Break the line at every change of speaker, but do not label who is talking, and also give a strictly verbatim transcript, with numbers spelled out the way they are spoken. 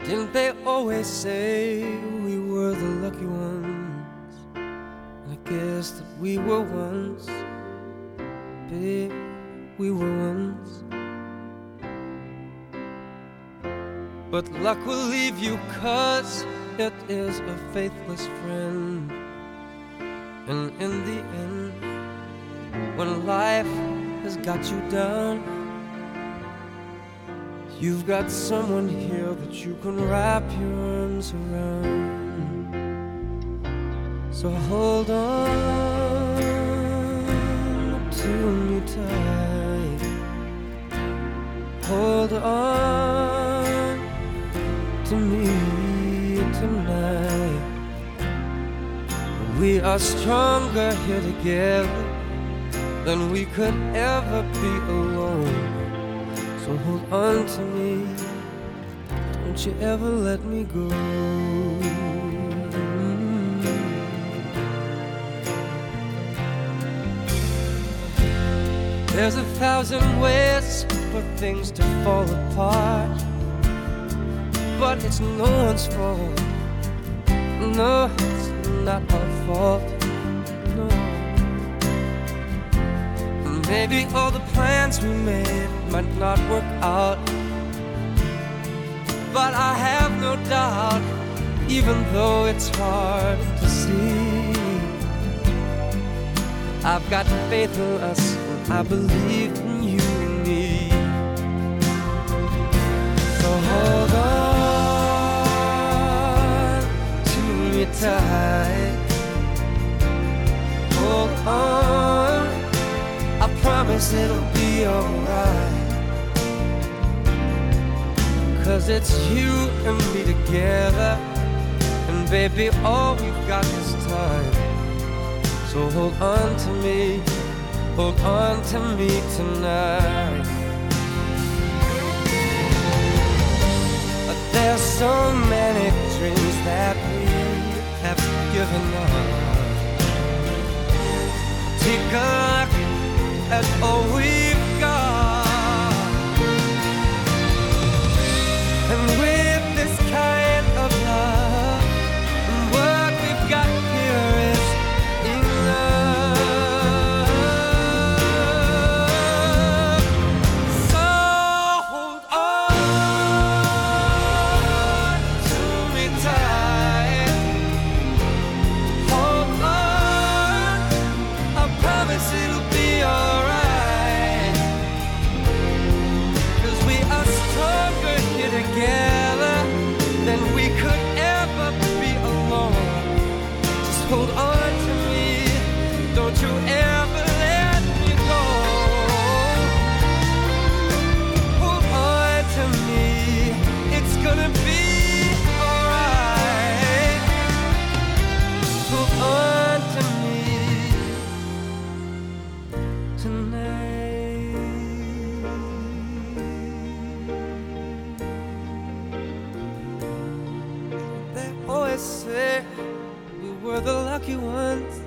Didn't they always say we were the lucky ones? And I guess that we were once, babe, we were once. But luck will leave you, 'cause it is a faithless friend. And in the end, when life has got you down, you've got someone here that you can wrap your arms around. So hold on to me tight. Hold on to me tonight. We are stronger here together than we could ever be alone. So hold on to me, don't you ever let me go. There's a thousand ways for things to fall apart, but it's no one's fault. No, it's not our fault. No. Maybe all the plans we made might not work out, but I have no doubt, even though it's hard to see, I've got faith in us, and I believe in you and me. So hold on to me tight. Hold on, I promise it'll be alright. 'Cause it's you and me together, and baby, all we've got is time. So hold on to me, hold on to me tonight. But there's so many dreams that we have given up. Take a look at all we've got, and with this kind of love, and what we've got here is enough. So hold on to me tight. Hold on, I promise it'll be alright. 'Cause we are stronger here together than we could ever be alone. Just hold on to me, don't you ever let me go. Hold on to me, it's gonna be alright. Hold on to me tonight. They always say we were the lucky ones.